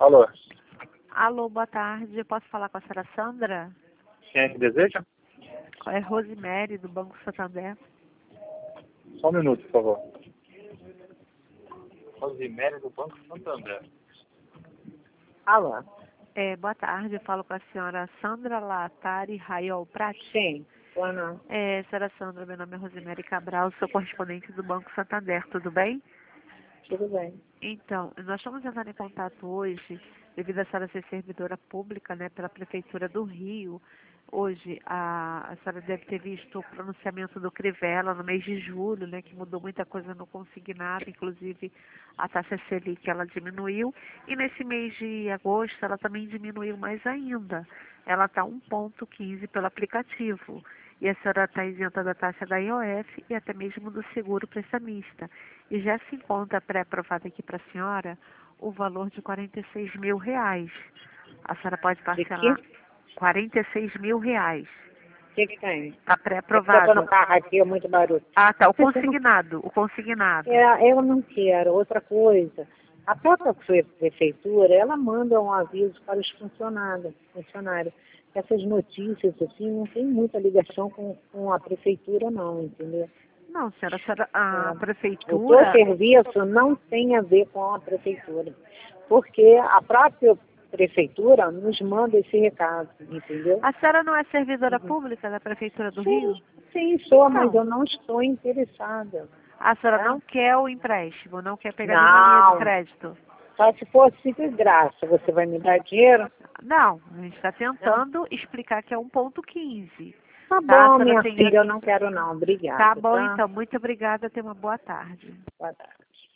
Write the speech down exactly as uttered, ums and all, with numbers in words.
Alô, Alô, boa tarde. Eu posso falar com a senhora Sandra? quem é que deseja? É Rosemary, do Banco Santander. Só um minuto, por favor. Rosemary do Banco Santander. Alô? É, boa tarde. Eu falo com a senhora Sandra Latari Raiol Prati. Sim. Boa não. É, senhora Sandra, meu nome é Rosemary Cabral, sou correspondente do Banco Santander, tudo bem? Tudo bem. Então, nós estamos entrando em contato hoje, devido a senhora ser servidora pública, né, pela Prefeitura do Rio. Hoje, a, a senhora deve ter visto o pronunciamento do Crivella no mês de julho, né, que mudou muita coisa no consignado, inclusive a taxa Selic ela diminuiu. E nesse mês de agosto, ela também diminuiu mais ainda. Ela está um vírgula quinze pelo aplicativo. E a senhora está isenta da taxa da I O F e até mesmo do seguro prestamista. E já se encontra pré-aprovado aqui para a senhora o valor de quarenta e seis mil reais. A senhora pode parcelar quarenta e seis mil reais. O que que tem? Está Eu tô pré-aprovado. no carro aqui, é muito barulho. Ah, tá. O consignado. O consignado. É, eu não quero. Outra coisa, a própria pre- prefeitura, ela manda um aviso para os funcionários. funcionários. Essas notícias, assim, não tem muita ligação com, com a prefeitura, não, entendeu? Não, senhora, a, senhora, a É. O teu prefeitura... serviço não tem a ver com a prefeitura, porque a própria prefeitura nos manda esse recado, entendeu? A senhora não é servidora pública da Prefeitura do Rio? Sim, sim, sou, Então. mas eu não estou interessada. A senhora Tá? não quer o empréstimo, não quer pegar nenhuma linha de Não, crédito? só se fosse de graça, você vai me dar dinheiro? Não, a gente está tentando explicar que é um ponto quinze. Tá Tá, a bom, senhora minha tem... filha, eu não quero não, obrigada. Tá bom, Tá? então. Muito obrigada. Tenha uma boa tarde. Boa tarde.